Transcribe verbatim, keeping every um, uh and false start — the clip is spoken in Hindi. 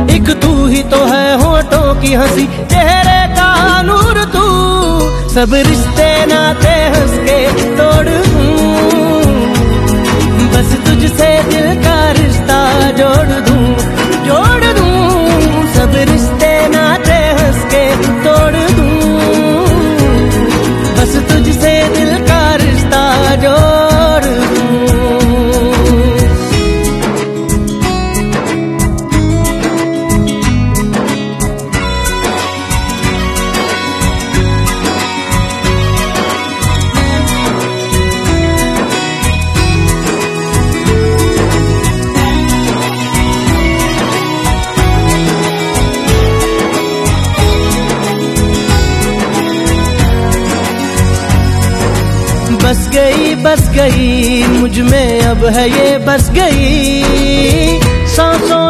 एक तू ही तो है होठों की हंसी, चेहरे का नूर तू। सब रिश्ते नाते हंस के तोड़ दूं, बस तुझसे दिल का रिश्ता जोड़ दूं, जोड़ दूं। सब रिश्ते नाते हंस के तोड़ दूं, बस तुझसे दिल का रिश्ता जोड़ दूं। बस गई बस गई मुझ में अब है ये बस गई, सांसों